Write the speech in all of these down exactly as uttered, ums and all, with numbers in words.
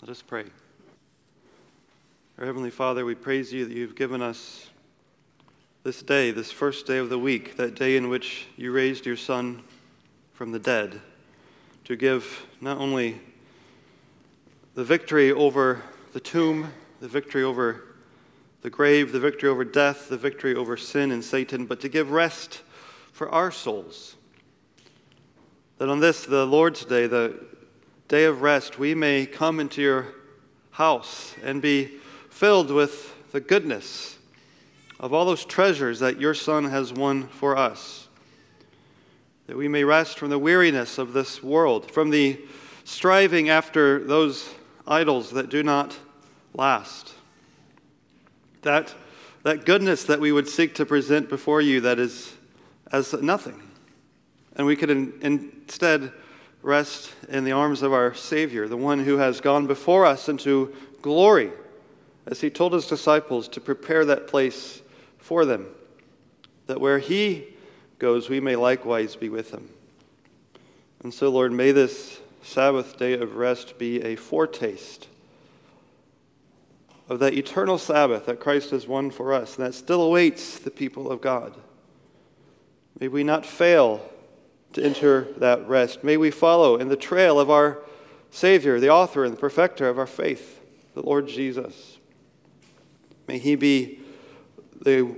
Let us pray. Our Heavenly Father, we praise you that you've given us this day, this first day of the week, that day in which you raised your Son from the dead, to give not only the victory over the tomb, the victory over the grave, the victory over death, the victory over sin and Satan, but to give rest for our souls. That on this, the Lord's Day, the day of rest, we may come into your house and be filled with the goodness of all those treasures that your Son has won for us. That we may rest from the weariness of this world, from the striving after those idols that do not last. That, that goodness that we would seek to present before you that is as nothing. And we could in, instead rest in the arms of our Savior, the one who has gone before us into glory, as he told his disciples to prepare that place for them, that where he goes, we may likewise be with him. And so, Lord, may this Sabbath day of rest be a foretaste of that eternal Sabbath that Christ has won for us, and that still awaits the people of God. May we not fail to enter that rest. May we follow in the trail of our Savior, the author and the perfecter of our faith, the Lord Jesus. May he be the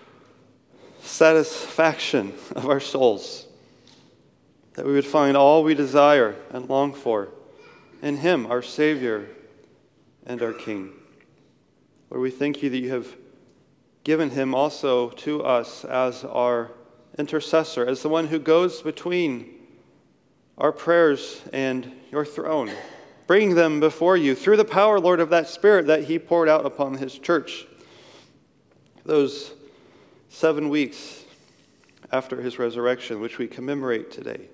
satisfaction of our souls, that we would find all we desire and long for in him, our Savior and our King. Lord, we thank you that you have given him also to us as our intercessor, as the one who goes between our prayers and your throne, bringing them before you through the power, Lord, of that Spirit that he poured out upon his church those seven weeks after his resurrection, which we commemorate today.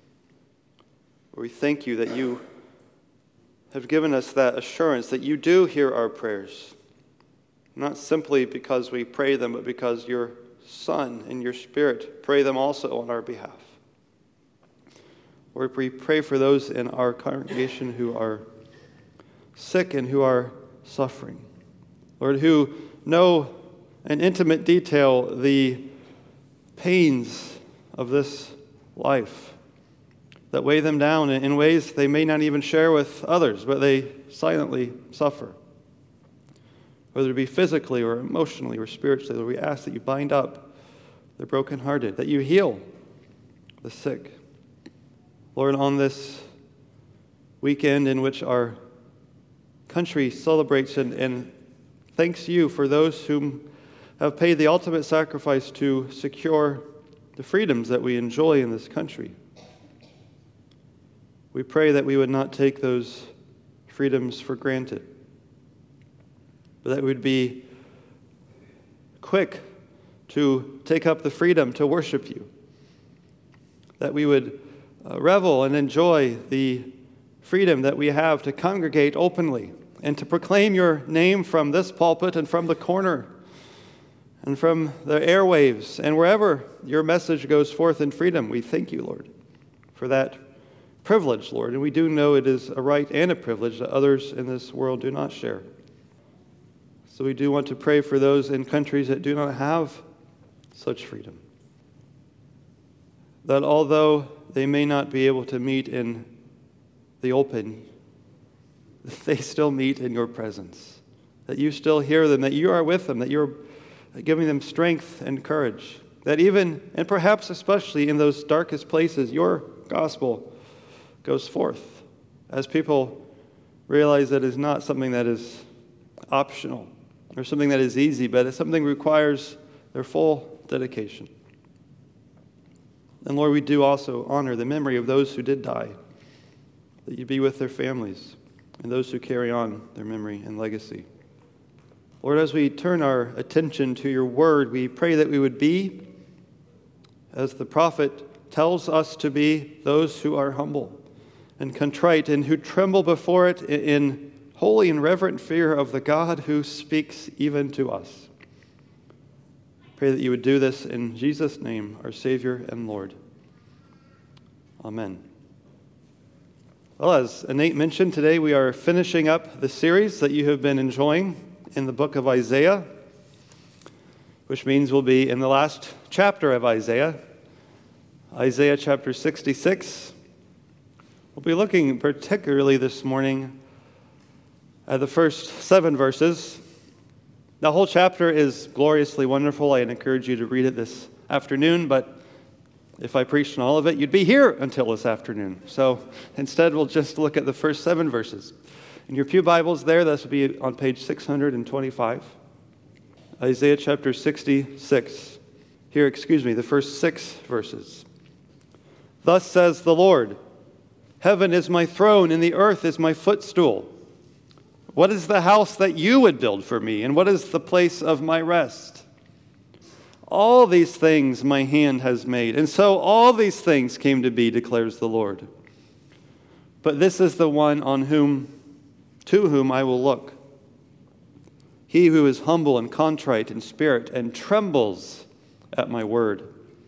We thank you that you have given us that assurance that you do hear our prayers, not simply because we pray them, but because your Son and your Spirit pray them also on our behalf. Lord, we pray for those in our congregation who are sick and who are suffering. Lord, who know in intimate detail the pains of this life that weigh them down in ways they may not even share with others, but they silently suffer. Whether it be physically or emotionally or spiritually, Lord, we ask that you bind up the brokenhearted, that you heal the sick. Lord, on this weekend in which our country celebrates and, and thanks you for those whom have paid the ultimate sacrifice to secure the freedoms that we enjoy in this country, we pray that we would not take those freedoms for granted, but that we would be quick to take up the freedom to worship you, that we would uh, revel and enjoy the freedom that we have to congregate openly and to proclaim your name from this pulpit and from the corner and from the airwaves and wherever your message goes forth in freedom. We thank you, Lord, for that privilege, Lord, and we do know it is a right and a privilege that others in this world do not share. So we do want to pray for those in countries that do not have such freedom, that although they may not be able to meet in the open, they still meet in your presence, that you still hear them, that you are with them, that you're giving them strength and courage, that even, and perhaps especially in those darkest places, your gospel goes forth as people realize that it is not something that is optional or something that is easy, but it's something that requires their full dedication. And Lord, we do also honor the memory of those who did die, that you be with their families and those who carry on their memory and legacy. Lord, as we turn our attention to your word, we pray that we would be, as the prophet tells us to be, those who are humble and contrite and who tremble before it in holy and reverent fear of the God who speaks even to us. Pray that you would do this in Jesus' name, our Savior and Lord. Amen. Well, as Nate mentioned, today we are finishing up the series that you have been enjoying in the book of Isaiah, which means we'll be in the last chapter of Isaiah, Isaiah chapter sixty-six. We'll be looking particularly this morning at the first seven verses. The whole chapter is gloriously wonderful. I encourage you to read it this afternoon, but if I preached on all of it, you'd be here until this afternoon. So instead, we'll just look at the first seven verses. In your pew Bibles there, this will be on page six hundred twenty-five. Isaiah chapter sixty-six. Here, excuse me, the first six verses. Thus says the Lord, heaven is my throne, and the earth is my footstool. What is the house that you would build for me, and what is the place of my rest? All these things my hand has made, and so all these things came to be, declares the Lord. But this is the one on whom, to whom I will look. He who is humble and contrite in spirit and trembles at my word.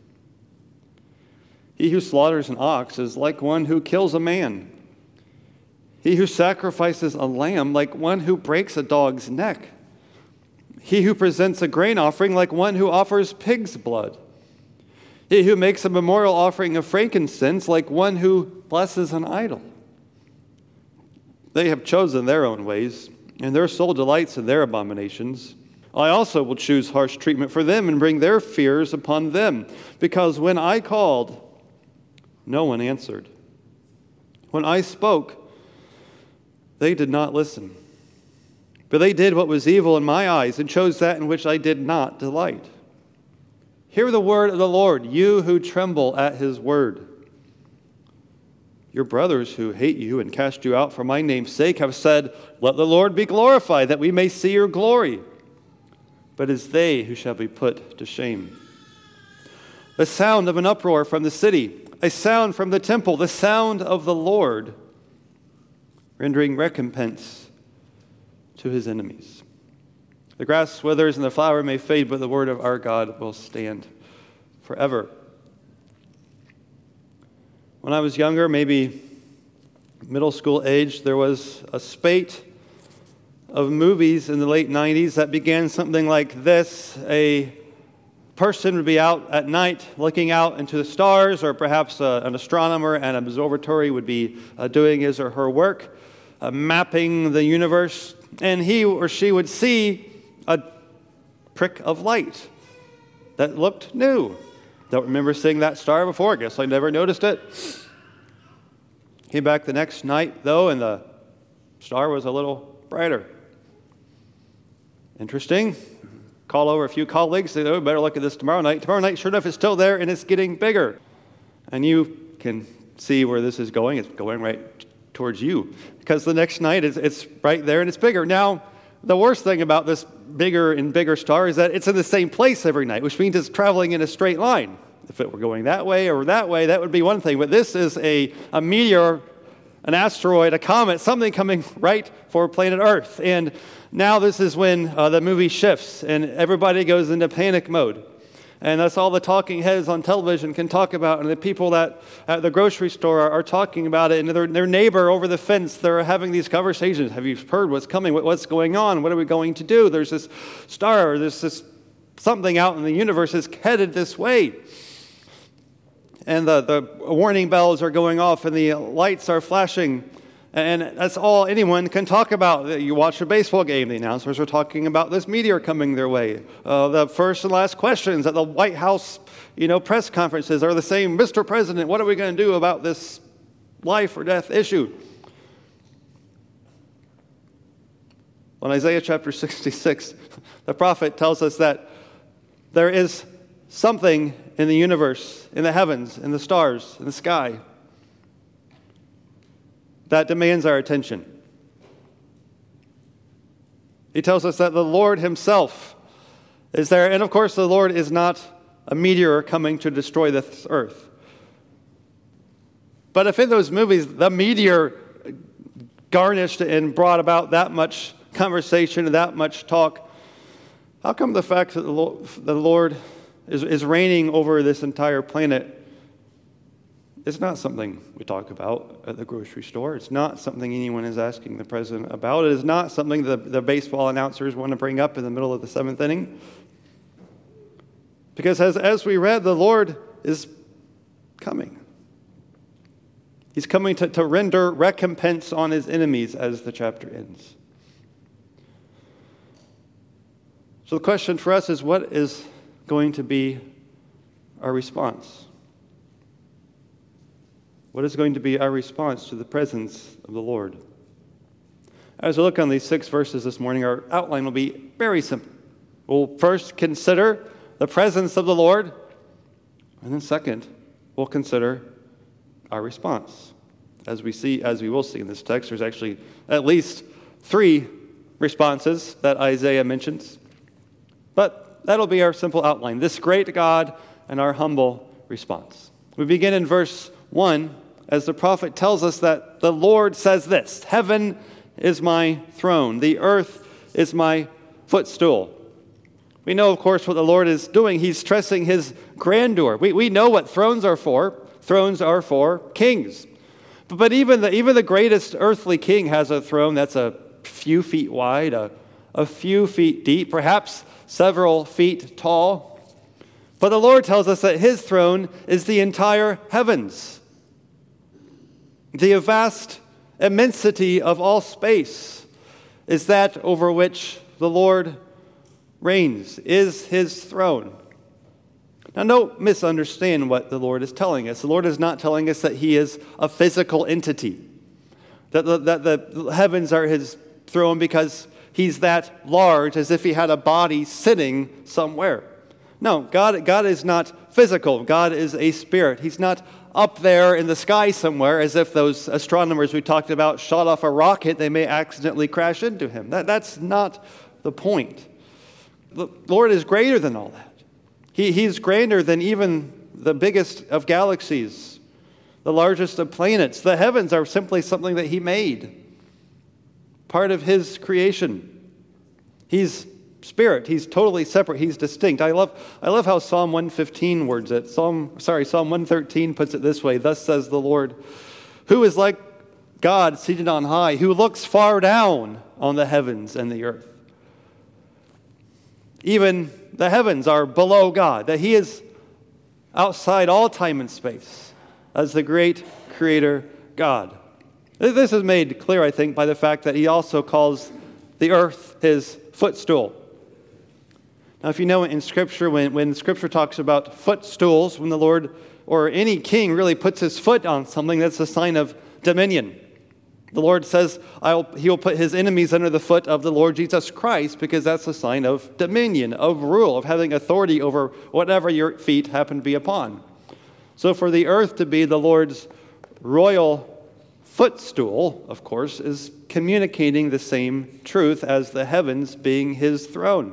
He who slaughters an ox is like one who kills a man. He who sacrifices a lamb like one who breaks a dog's neck. He who presents a grain offering like one who offers pig's blood. He who makes a memorial offering of frankincense like one who blesses an idol. They have chosen their own ways, and their soul delights in their abominations. I also will choose harsh treatment for them and bring their fears upon them, because when I called, no one answered. When I spoke, they did not listen. But they did what was evil in my eyes and chose that in which I did not delight. Hear the word of the Lord, you who tremble at his word. Your brothers who hate you and cast you out for my name's sake have said, let the Lord be glorified, that we may see your glory. But it is they who shall be put to shame. The sound of an uproar from the city, a sound from the temple, the sound of the Lord, rendering recompense to his enemies. The grass withers and the flower may fade, but the word of our God will stand forever. When I was younger, maybe middle school age, there was a spate of movies in the late nineties that began something like this. A person would be out at night looking out into the stars, or perhaps uh, an astronomer and an observatory would be uh, doing his or her work, uh, mapping the universe. And he or she would see a prick of light that looked new. Don't remember seeing that star before. Guess I never noticed it. Came back the next night, though, and the star was a little brighter. Interesting. Call over a few colleagues. Say, oh, better look at this tomorrow night. Tomorrow night, sure enough, it's still there, and it's getting bigger. And you can see where this is going. It's going right towards you, because the next night it's, it's right there and it's bigger. Now, the worst thing about this bigger and bigger star is that it's in the same place every night, which means it's traveling in a straight line. If it were going that way or that way, that would be one thing. But this is a, a meteor, an asteroid, a comet, something coming right for planet Earth. And now this is when uh, the movie shifts and everybody goes into panic mode. And that's all the talking heads on television can talk about. And the people that at the grocery store are, are talking about it. And their, their neighbor over the fence, they're having these conversations. Have you heard what's coming? What, what's going on? What are we going to do? There's this star, there's this something out in the universe is headed this way. And the, the warning bells are going off and the lights are flashing. And that's all anyone can talk about. You watch a baseball game, the announcers are talking about this meteor coming their way. Uh, the first and last questions at the White House, you know, press conferences are the same. Mister President, what are we going to do about this life or death issue? Well, in Isaiah chapter sixty-six, the prophet tells us that there is something in the universe, in the heavens, in the stars, in the sky, that demands our attention. He tells us that the Lord himself is there. And of course, the Lord is not a meteor coming to destroy this earth. But if in those movies, the meteor garnished and brought about that much conversation and that much talk, how come the fact that the Lord is, is reigning over this entire planet It's not something we talk about at the grocery store. It's not something anyone is asking the president about. It is not something the, the baseball announcers want to bring up in the middle of the seventh inning. Because as, as we read, the Lord is coming. He's coming to, to render recompense on his enemies as the chapter ends. So the question for us is, what is going to be our response? What is going to be our response to the presence of the Lord? As we look on these six verses this morning, our outline will be very simple. We'll first consider the presence of the Lord, and then second, we'll consider our response. As we see, as we will see in this text, there's actually at least three responses that Isaiah mentions. But that'll be our simple outline, this great God and our humble response. We begin in verse one, as the prophet tells us that the Lord says this: heaven is my throne, the earth is my footstool. We know, of course, what the Lord is doing. He's stressing his grandeur. We, we know what thrones are for. Thrones are for kings. But, but even, the, even the greatest earthly king has a throne that's a few feet wide, a, a few feet deep, perhaps several feet tall. But the Lord tells us that his throne is the entire heavens. The vast immensity of all space is that over which the Lord reigns, is his throne. Now, don't misunderstand what the Lord is telling us. The Lord is not telling us that he is a physical entity, that the, that the heavens are his throne because he's that large, as if he had a body sitting somewhere. No, God, God is not physical. God is a spirit. He's not up there in the sky somewhere, as if those astronomers we talked about shot off a rocket, they may accidentally crash into him. That, that's not the point. The Lord is greater than all that. He, he's greater than even the biggest of galaxies, the largest of planets. The heavens are simply something that he made, part of his creation. He's spirit. He's totally separate. He's distinct. I love, I love how Psalm one fifteen words it. Psalm, sorry, Psalm one thirteen puts it this way: thus says the Lord, who is like God seated on high, who looks far down on the heavens and the earth. Even the heavens are below God, that he is outside all time and space as the great creator God. This is made clear, I think, by the fact that he also calls the earth his footstool. Now, if you know in Scripture, when, when Scripture talks about footstools, when the Lord or any king really puts his foot on something, that's a sign of dominion. The Lord says I'll, he'll put his enemies under the foot of the Lord Jesus Christ, because that's a sign of dominion, of rule, of having authority over whatever your feet happen to be upon. So for the earth to be the Lord's royal footstool, of course, is communicating the same truth as the heavens being his throne.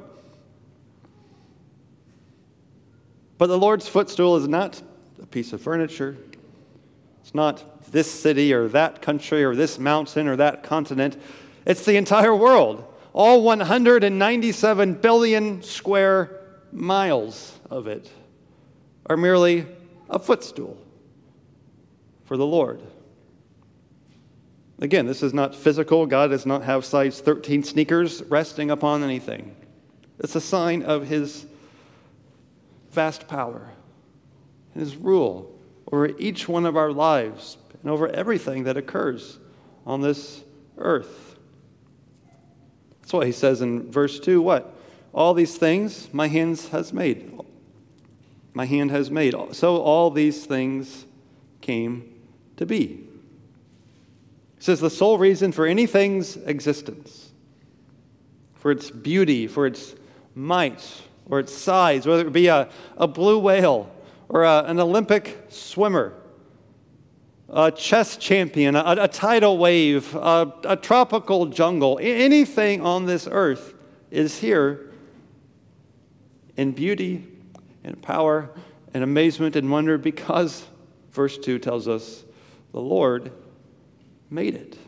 But the Lord's footstool is not a piece of furniture. It's not this city or that country or this mountain or that continent. It's the entire world. All one hundred ninety-seven billion square miles of it are merely a footstool for the Lord. Again, this is not physical. God does not have size thirteen sneakers resting upon anything. It's a sign of his vast power, his rule over each one of our lives and over everything that occurs on this earth. That's why he says in verse two, what? All these things my hands has made. My hand has made. So all these things came to be. He says the sole reason for anything's existence, for its beauty, for its might, or its size, whether it be a, a blue whale or a, an Olympic swimmer, a chess champion, a, a tidal wave, a, a tropical jungle, anything on this earth is here in beauty and power and amazement and wonder because, verse two tells us, the Lord made it.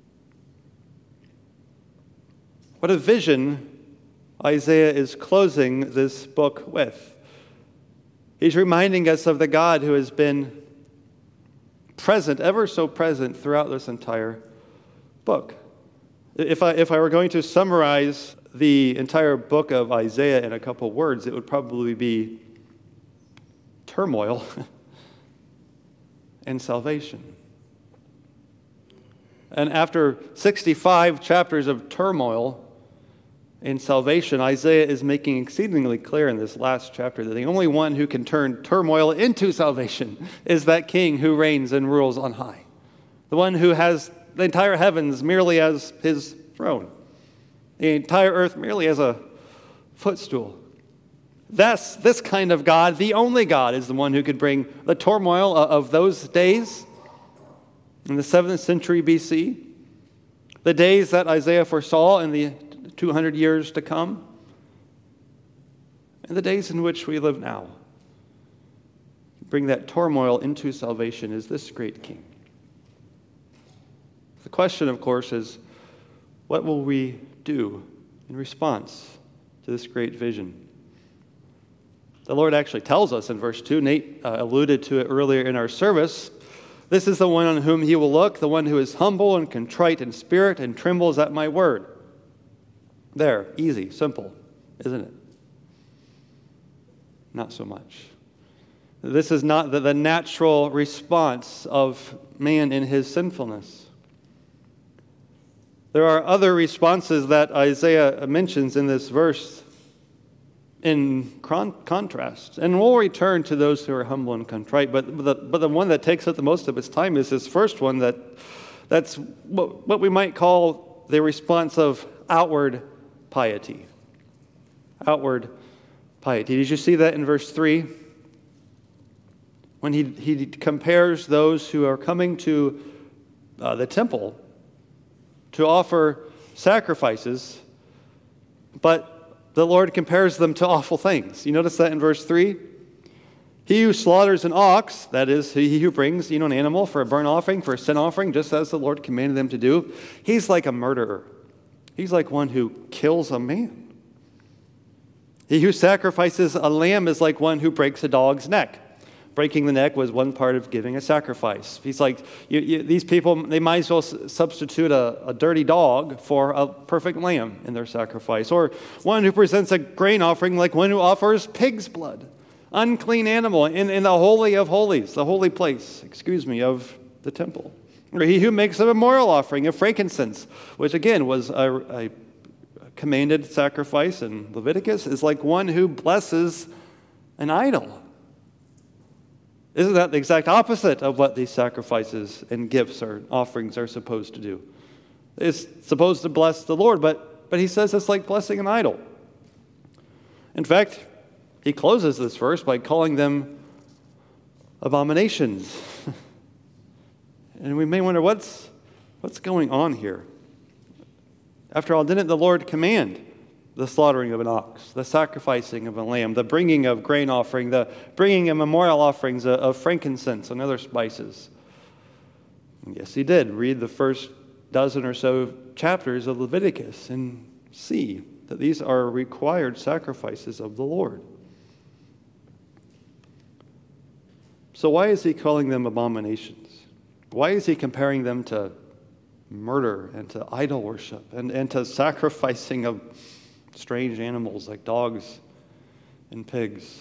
What a vision Isaiah is closing this book with. He's reminding us of the God who has been present, ever so present throughout this entire book. If I, if I were going to summarize the entire book of Isaiah in a couple words, it would probably be turmoil and salvation. And after sixty-five chapters of turmoil and salvation, Isaiah is making exceedingly clear in this last chapter that the only one who can turn turmoil into salvation is that king who reigns and rules on high. The one who has the entire heavens merely as his throne. The entire earth merely as a footstool. That's this kind of God, the only God, is the one who could bring the turmoil of those days in the seventh century B C, the days that Isaiah foresaw in the two hundred years to come, and the days in which we live now. Bring that turmoil into salvation is this great king. The question, of course, is what will we do in response to this great vision? The Lord actually tells us in verse two, Nate uh, alluded to it earlier in our service, this is the one on whom he will look, the one who is humble and contrite in spirit and trembles at my word. There, easy, simple, isn't it? Not so much. This is not the, the natural response of man in his sinfulness. There are other responses that Isaiah mentions in this verse in con- contrast. And we'll return to those who are humble and contrite. But the, but the one that takes up the most of its time is this first one that that's what, what we might call the response of outward piety. Outward piety. Did you see that in verse three? When he, he compares those who are coming to uh, the temple to offer sacrifices, but the Lord compares them to awful things. You notice that in verse three? He who slaughters an ox, that is, he who brings you know, an animal for a burnt offering, for a sin offering, just as the Lord commanded them to do, he's like a murderer. He's like one who kills a man. He who sacrifices a lamb is like one who breaks a dog's neck. Breaking the neck was one part of giving a sacrifice. He's like, you, you, these people, they might as well substitute a, a dirty dog for a perfect lamb in their sacrifice. Or one who presents a grain offering like one who offers pig's blood, unclean animal in, in the holy of holies, the holy place, excuse me, of the temple. Or he who makes a memorial offering of frankincense, which again was a, a commanded sacrifice in Leviticus, is like one who blesses an idol. Isn't that the exact opposite of what these sacrifices and gifts or offerings are supposed to do? It's supposed to bless the Lord, but, but he says it's like blessing an idol. In fact, he closes this verse by calling them abominations. And we may wonder, what's, what's going on here? After all, didn't the Lord command the slaughtering of an ox, the sacrificing of a lamb, the bringing of grain offering, the bringing of memorial offerings of frankincense and other spices? And yes, he did. Read the first dozen or so chapters of Leviticus and see that these are required sacrifices of the Lord. So why is he calling them abominations? Why is he comparing them to murder and to idol worship and, and to sacrificing of strange animals like dogs and pigs?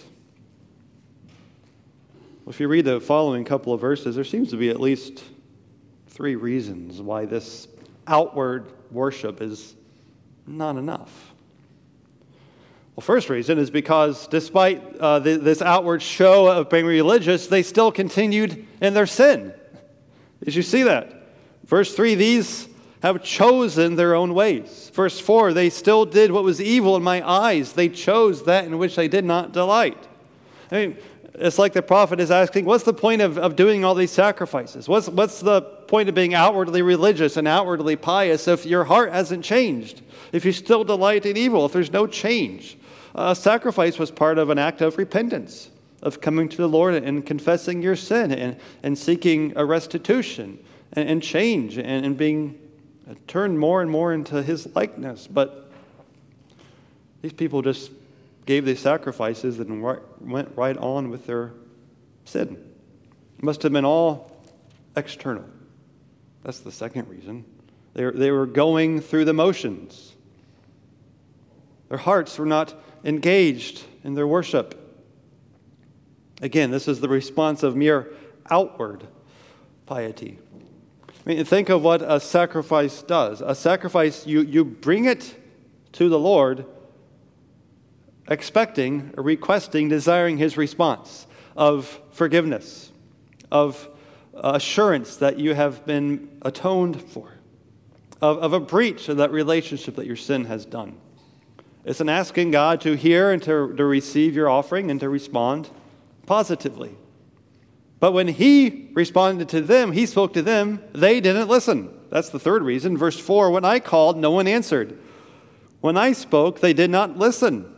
Well, if you read the following couple of verses, there seems to be at least three reasons why this outward worship is not enough. Well, first reason is because despite uh, the, this outward show of being religious, they still continued in their sin. Did you see that? Verse three, these have chosen their own ways. Verse four, they still did what was evil in my eyes. They chose that in which they did not delight. I mean, it's like the prophet is asking, what's the point of, of doing all these sacrifices? What's, what's the point of being outwardly religious and outwardly pious if your heart hasn't changed? If you still delight in evil, if there's no change? A sacrifice was part of an act of repentance, of coming to the Lord and confessing your sin and, and seeking a restitution and, and change and, and being turned more and more into his likeness. But these people just gave these sacrifices and went right on with their sin. It must have been all external. That's the second reason. They were, they were going through the motions. Their hearts were not engaged in their worship. Again, this is the response of mere outward piety. I mean, think of what a sacrifice does. A sacrifice, you, you bring it to the Lord expecting, requesting, desiring his response of forgiveness, of assurance that you have been atoned for, of, of a breach of that relationship that your sin has done. It's an asking God to hear and to, to receive your offering and to respond positively. But when he responded to them, he spoke to them, they didn't listen. That's the third reason. Verse four, when I called, no one answered. When I spoke, they did not listen.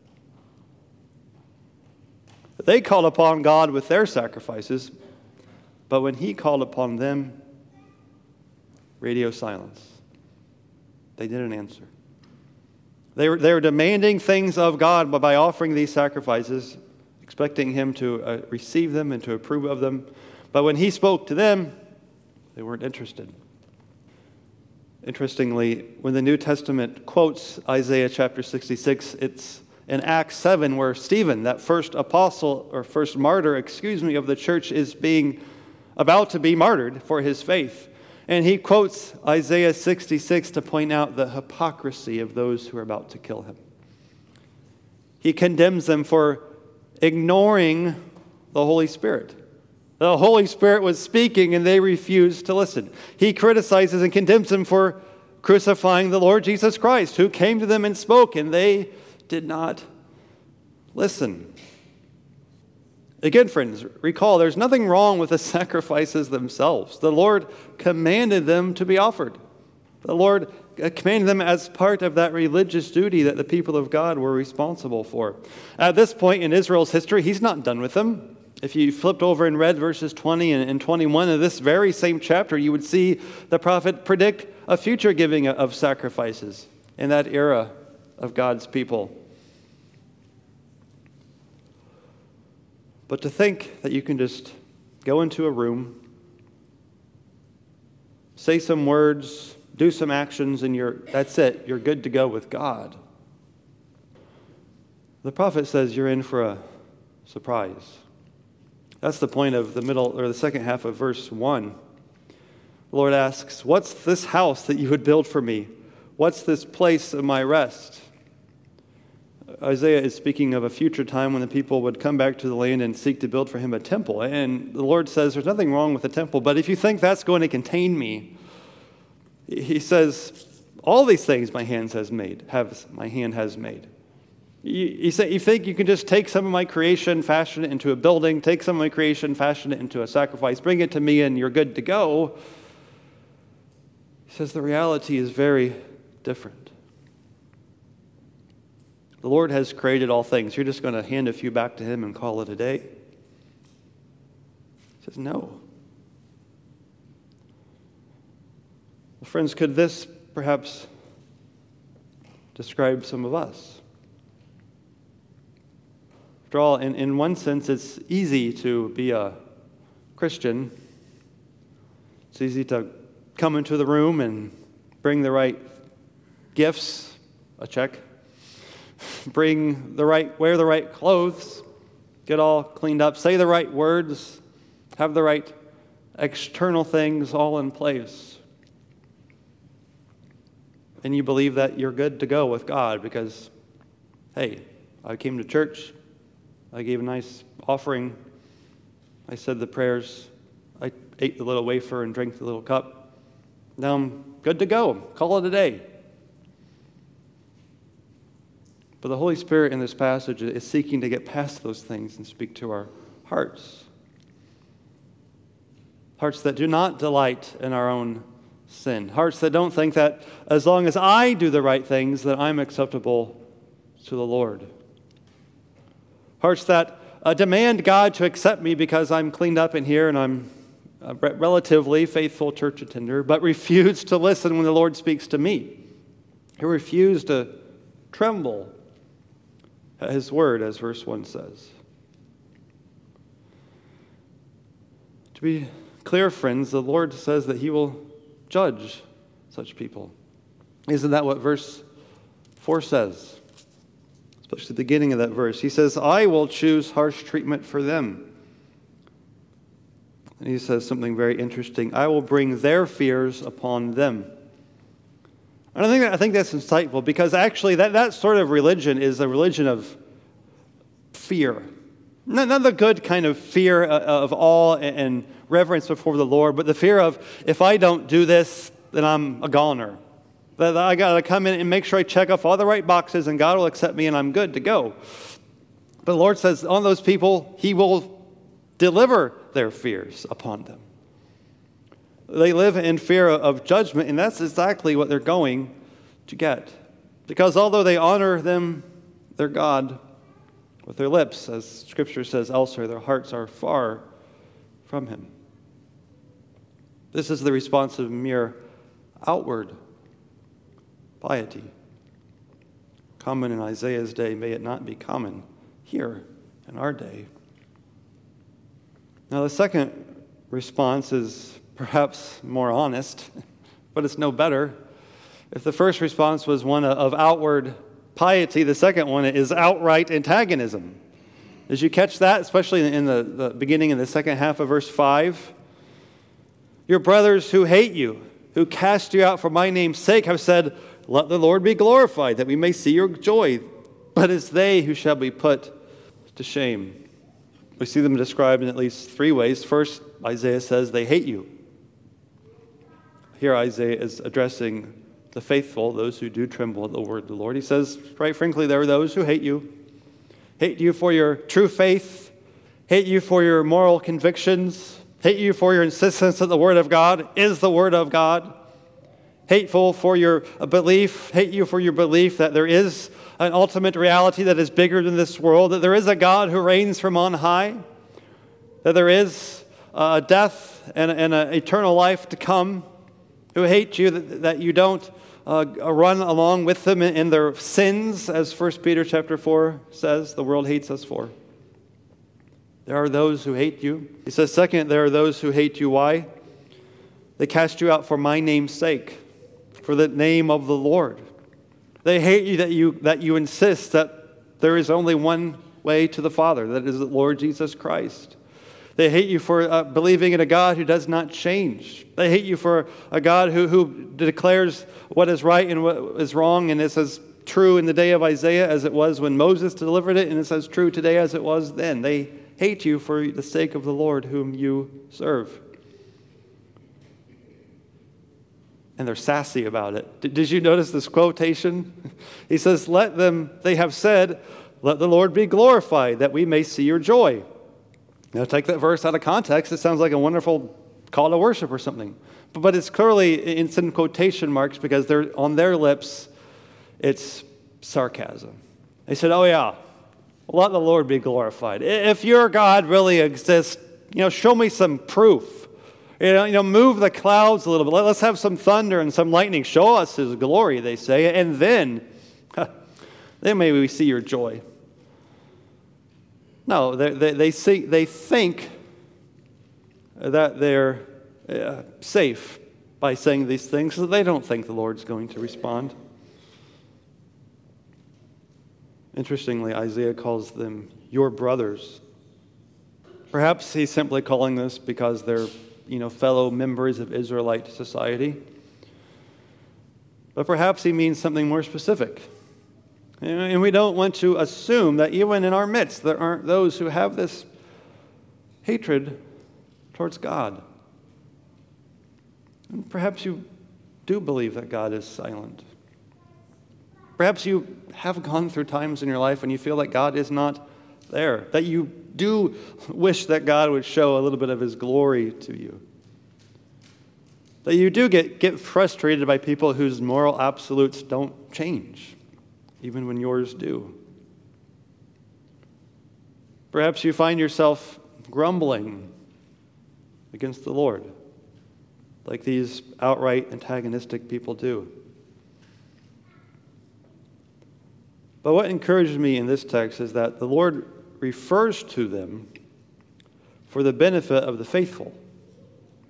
They called upon God with their sacrifices, but when he called upon them, radio silence. They didn't answer. They were, they were demanding things of God by offering these sacrifices, expecting him to uh, receive them and to approve of them. But when he spoke to them, they weren't interested. Interestingly, when the New Testament quotes Isaiah chapter sixty-six, it's in Acts seven where Stephen, that first apostle or first martyr, excuse me, of the church is being about to be martyred for his faith. And he quotes Isaiah sixty-six to point out the hypocrisy of those who are about to kill him. He condemns them for ignoring the Holy Spirit. The Holy Spirit was speaking and they refused to listen. He criticizes and condemns them for crucifying the Lord Jesus Christ, who came to them and spoke, and they did not listen. Again, friends, recall, there's nothing wrong with the sacrifices themselves. The Lord commanded them to be offered. The Lord commanded them as part of that religious duty that the people of God were responsible for. At this point in Israel's history, he's not done with them. If you flipped over and read verses twenty and twenty-one of this very same chapter, you would see the prophet predict a future giving of sacrifices in that era of God's people. But to think that you can just go into a room, say some words, do some actions, and you're that's it, you're good to go with God. The prophet says you're in for a surprise. That's the point of the middle or the second half of verse one. The Lord asks, "What's this house that you would build for me? What's this place of my rest?" Isaiah is speaking of a future time when the people would come back to the land and seek to build for him a temple. And the Lord says, there's nothing wrong with the temple, but if you think that's going to contain me, he says, all these things my hands has made, have my hand has made. You, you, say, you think you can just take some of my creation, fashion it into a building, take some of my creation, fashion it into a sacrifice, bring it to me, and you're good to go. He says the reality is very different. The Lord has created all things. You're just going to hand a few back to him and call it a day? He says, no. Well, friends, could this perhaps describe some of us? After all, in, in one sense, it's easy to be a Christian. It's easy to come into the room and bring the right gifts, a check. Bring the right, wear the right clothes, get all cleaned up, say the right words, have the right external things all in place. And you believe that you're good to go with God because, hey, I came to church, I gave a nice offering, I said the prayers, I ate the little wafer and drank the little cup. Now I'm good to go. Call it a day. But the Holy Spirit in this passage is seeking to get past those things and speak to our hearts. Hearts that do not delight in our own sin. Hearts that don't think that as long as I do the right things, that I'm acceptable to the Lord. Hearts that uh, demand God to accept me because I'm cleaned up in here and I'm a relatively faithful church attender, but refuse to listen when the Lord speaks to me. Who refuse to tremble at his word, as verse one says. To be clear, friends, the Lord says that he will judge such people. Isn't that what verse four says? Especially the beginning of that verse. He says, I will choose harsh treatment for them. And he says something very interesting. I will bring their fears upon them. And I think, I think that's insightful, because actually that, that sort of religion is a religion of fear. Not, not the good kind of fear of awe and reverence before the Lord, but the fear of, if I don't do this, then I'm a goner. That I got to come in and make sure I check off all the right boxes, and God will accept me and I'm good to go. But the Lord says on those people, he will deliver their fears upon them. They live in fear of judgment, and that's exactly what they're going to get. Because although they honor them, their God, with their lips, as Scripture says elsewhere, their hearts are far from him. This is the response of mere outward piety. Common in Isaiah's day, may it not be common here in our day. Now, the second response is perhaps more honest, but it's no better. If the first response was one of outward piety, the second one is outright antagonism. Did you catch that, especially in the, the beginning of the second half of verse five? Your brothers who hate you, who cast you out for my name's sake, have said, let the Lord be glorified, that we may see your joy. But it's they who shall be put to shame. We see them described in at least three ways. First, Isaiah says they hate you. Here Isaiah is addressing the faithful, those who do tremble at the word of the Lord. He says, right frankly, there are those who hate you. Hate you for your true faith. Hate you for your moral convictions. Hate you for your insistence that the word of God is the word of God. Hateful for your belief. Hate you for your belief that there is an ultimate reality that is bigger than this world, that there is a God who reigns from on high, that there is a death and an eternal life to come, who hate you, that, that you don't uh, run along with them in, in their sins, as First Peter chapter four says, the world hates us for. There are those who hate you. He says, second, there are those who hate you. Why? They cast you out for my name's sake, for the name of the Lord. They hate you that you that you insist that there is only one way to the Father, that is the Lord Jesus Christ. They hate you for uh, believing in a God who does not change. They hate you for a God who, who declares what is right and what is wrong, and it's as true in the day of Isaiah as it was when Moses delivered it, and it's as true today as it was then. They hate you for the sake of the Lord whom you serve. And they're sassy about it. Did, did you notice this quotation? He says, let them, they have said, let the Lord be glorified, that we may see your joy. Now, take that verse out of context. It sounds like a wonderful call to worship or something. But, but it's clearly in some quotation marks because they're on their lips, it's sarcasm. They said, oh yeah, let the Lord be glorified. If your God really exists, you know, show me some proof. You know, you know, move the clouds a little bit. Let's have some thunder and some lightning. Show us his glory, they say. And then, then maybe we see your joy. No, they, they, they, see, they think that they're uh, safe by saying these things, so they don't think the Lord's going to respond. Interestingly, Isaiah calls them your brothers. Perhaps he's simply calling this because they're you know, fellow members of Israelite society. But perhaps he means something more specific. And we don't want to assume that even in our midst there aren't those who have this hatred towards God. And perhaps you do believe that God is silent. Perhaps you have gone through times in your life when you feel that God is not there, that you do wish that God would show a little bit of his glory to you. That you do get, get frustrated by people whose moral absolutes don't change, even when yours do. Perhaps you find yourself grumbling against the Lord, like these outright antagonistic people do. But what encourages me in this text is that the Lord refers to them for the benefit of the faithful.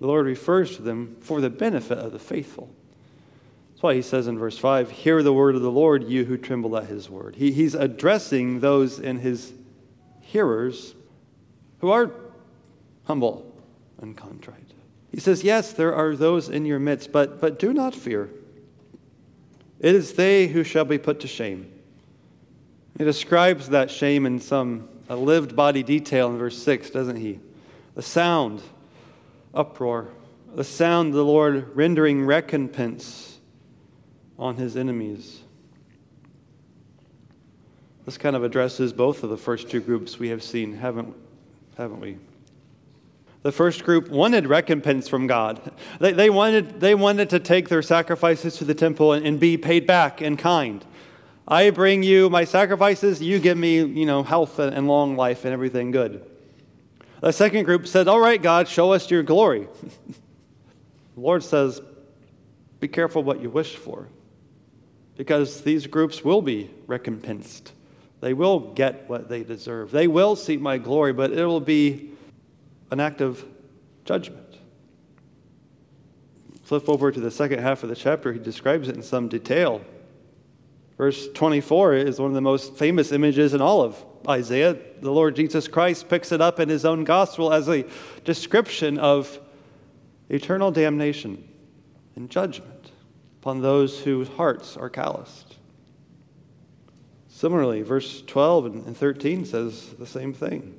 The Lord refers to them for the benefit of the faithful. That's why he says in verse five, hear the word of the Lord, you who tremble at his word. He, he's addressing those in his hearers who are humble and contrite. He says, yes, there are those in your midst, but, but do not fear. It is they who shall be put to shame. He describes that shame in some a lived body detail in verse six, doesn't he? The sound, uproar, the sound of the Lord rendering recompense on his enemies. This kind of addresses both of the first two groups we have seen, haven't, haven't we? The first group wanted recompense from God. They, they, wanted, they wanted to take their sacrifices to the temple and, and be paid back in kind. I bring you my sacrifices, you give me, you know, health and, and long life and everything good. The second group said, all right, God, show us your glory. The Lord says, be careful what you wish for, because these groups will be recompensed. They will get what they deserve. They will see my glory, but it will be an act of judgment. Flip over to the second half of the chapter. He describes it in some detail. Verse twenty-four is one of the most famous images in all of Isaiah. The Lord Jesus Christ picks it up in his own gospel as a description of eternal damnation and judgment upon those whose hearts are calloused. Similarly, verse twelve and thirteen says the same thing.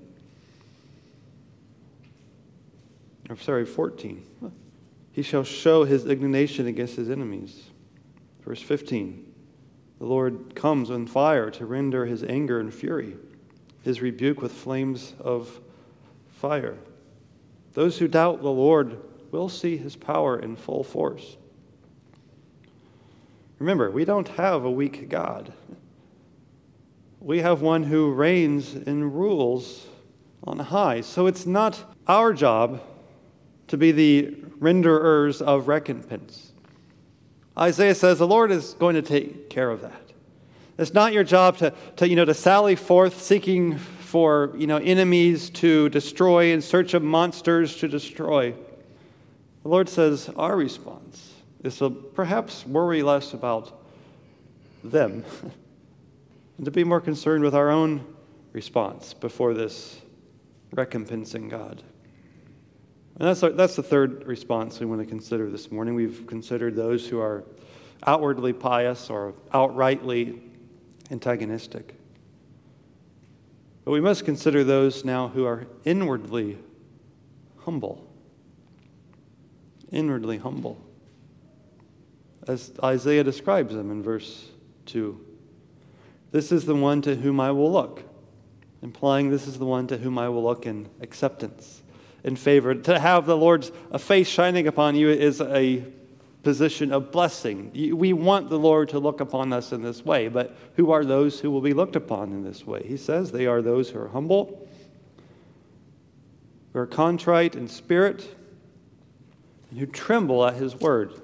I'm sorry, fourteen. He shall show his indignation against his enemies. Verse fifteen. The Lord comes in fire to render his anger and fury, his rebuke with flames of fire. Those who doubt the Lord will see his power in full force. Remember, we don't have a weak God. We have one who reigns and rules on high. So it's not our job to be the renderers of recompense. Isaiah says the Lord is going to take care of that. It's not your job to, to, you know, to sally forth seeking for, you know, enemies to destroy, in search of monsters to destroy. The Lord says our response is to perhaps worry less about them and to be more concerned with our own response before this recompensing God. And that's, our, that's the third response we want to consider this morning. We've considered those who are outwardly pious or outrightly antagonistic. But we must consider those now who are inwardly humble. Inwardly humble. As Isaiah describes them in verse two. This is the one to whom I will look, implying this is the one to whom I will look in acceptance, in favor. To have the Lord's face shining upon you is a position of blessing. We want the Lord to look upon us in this way, but who are those who will be looked upon in this way? He says they are those who are humble, who are contrite in spirit, and who tremble at his word.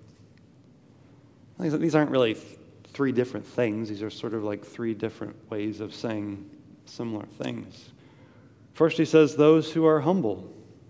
These aren't really three different things. These are sort of like three different ways of saying similar things. First, he says, those who are humble.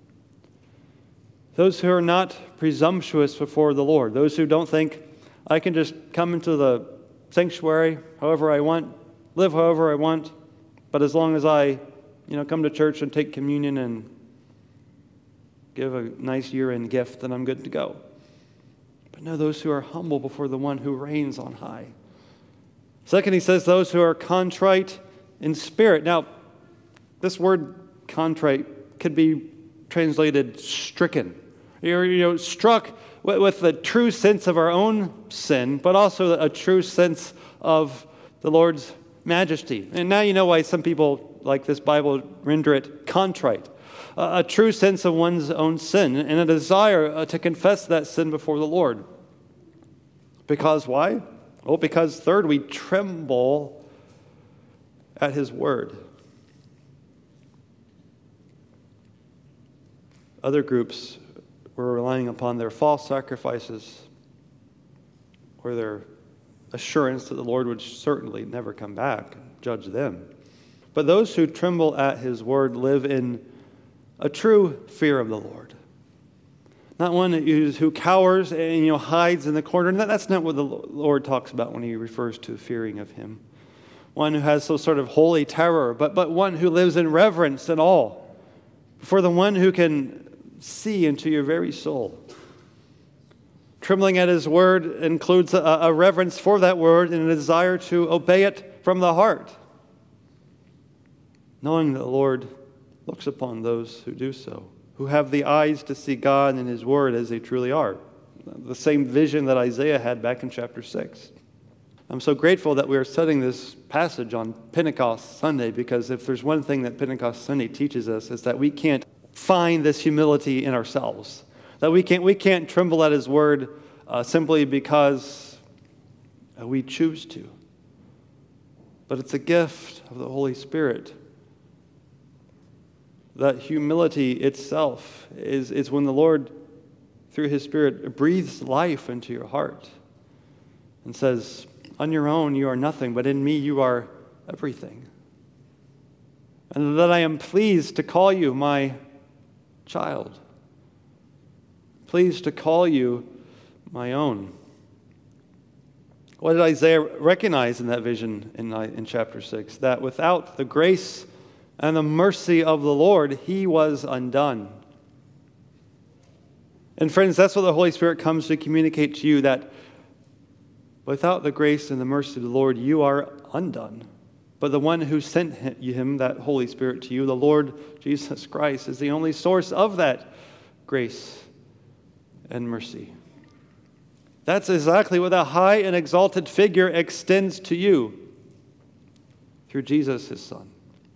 Those who are not presumptuous before the Lord. Those who don't think, I can just come into the sanctuary however I want, live however I want, but as long as I, you know, come to church and take communion and give a nice year-end gift, then I'm good to go. But no, those who are humble before the one who reigns on high. Second, he says, those who are contrite in spirit. Now, this word contrite could be translated stricken. You're, you know, struck with, with the true sense of our own sin, but also a true sense of the Lord's majesty. And now you know why some people like this Bible render it contrite. Uh, a true sense of one's own sin and a desire uh, to confess that sin before the Lord. Because why? Well, because third, we tremble at his word. Other groups were relying upon their false sacrifices or their assurance that the Lord would certainly never come back and judge them. But those who tremble at his word live in a true fear of the Lord. Not one who, who cowers and you know hides in the corner. That's not what the Lord talks about when he refers to fearing of him. One who has some sort of holy terror, but, but one who lives in reverence and awe for the one who can see into your very soul. Trembling at his word includes a, a reverence for that word and a desire to obey it from the heart, knowing that the Lord looks upon those who do so, who have the eyes to see God and his word as they truly are. The same vision that Isaiah had back in chapter six. I'm so grateful that we are studying this passage on Pentecost Sunday, because if there's one thing that Pentecost Sunday teaches us, is that we can't find this humility in ourselves. That we can't, we can't tremble at his word uh, simply because uh, we choose to. But it's a gift of the Holy Spirit. That humility itself is, is when the Lord, through his Spirit, breathes life into your heart and says, on your own you are nothing, but in me you are everything. And that I am pleased to call you my child. Pleased to call you my own. What did Isaiah recognize in that vision in, in chapter six? That without the grace and the mercy of the Lord, he was undone. And friends, that's what the Holy Spirit comes to communicate to you, that without the grace and the mercy of the Lord, you are undone. But the one who sent him, that Holy Spirit, to you, the Lord Jesus Christ, is the only source of that grace and mercy. That's exactly what a high and exalted figure extends to you through Jesus, his Son.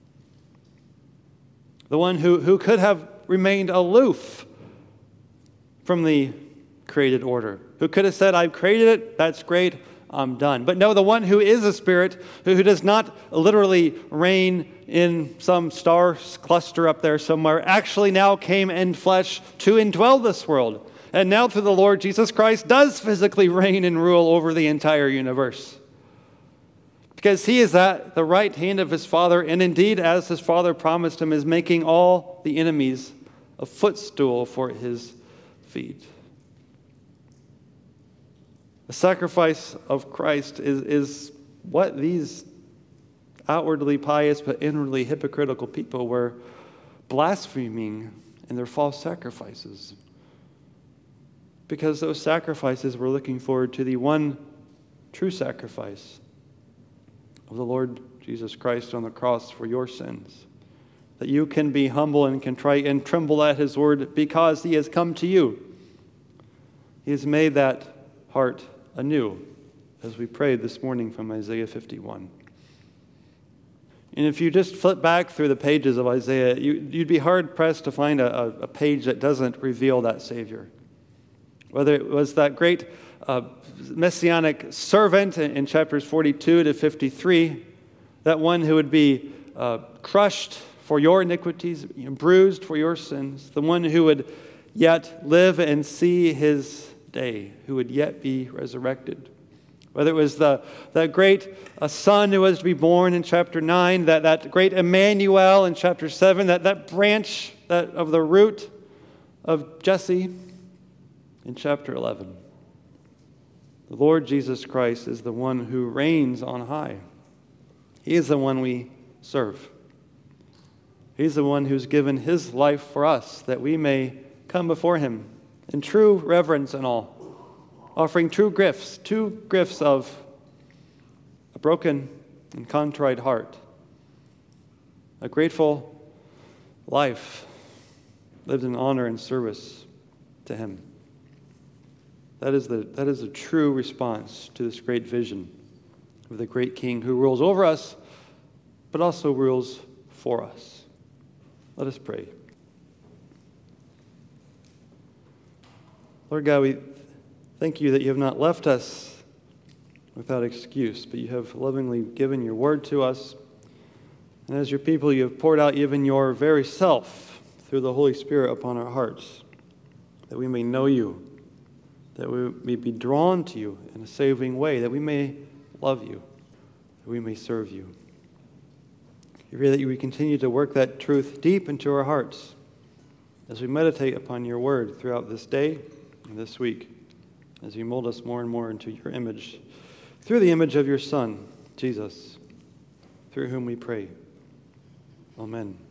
The one who, who could have remained aloof from the created order, who could have said, I've created it, that's great, I'm done. But no, the one who is a spirit, who, who does not literally reign in some star cluster up there somewhere, actually now came in flesh to indwell this world. And now through the Lord Jesus Christ does physically reign and rule over the entire universe. Because he is at the right hand of his Father, and indeed, as his Father promised him, is making all the enemies a footstool for his feet. The sacrifice of Christ is, is what these outwardly pious but inwardly hypocritical people were blaspheming in their false sacrifices. Because those sacrifices were looking forward to the one true sacrifice of the Lord Jesus Christ on the cross for your sins. That you can be humble and contrite and tremble at his word because he has come to you. He has made that heart anew, as we prayed this morning from Isaiah fifty-one. And if you just flip back through the pages of Isaiah, you, you'd be hard-pressed to find a, a, a page that doesn't reveal that Savior. Whether it was that great uh, messianic servant in, in chapters forty-two to fifty-three, that one who would be uh, crushed for your iniquities, bruised for your sins, the one who would yet live and see his day, who would yet be resurrected. Whether it was the, the great uh, son who was to be born in chapter nine, that, that great Emmanuel in chapter seven, that, that branch that, of the root of Jesse in chapter eleven. The Lord Jesus Christ is the one who reigns on high. He is the one we serve. He's the one who's given his life for us, that we may come before him in true reverence and awe, offering true gifts, two gifts of a broken and contrite heart, a grateful life lived in honor and service to him. That is the that is a true response to this great vision of the great King who rules over us, but also rules for us. Let us pray. Lord God, we thank you that you have not left us without excuse, but you have lovingly given your word to us. And as your people, you have poured out even your very self through the Holy Spirit upon our hearts, that we may know you, that we may be drawn to you in a saving way, that we may love you, that we may serve you. I pray that you would continue to work that truth deep into our hearts, as we meditate upon your word throughout this day and this week, as you mold us more and more into your image, through the image of your Son, Jesus, through whom we pray. Amen.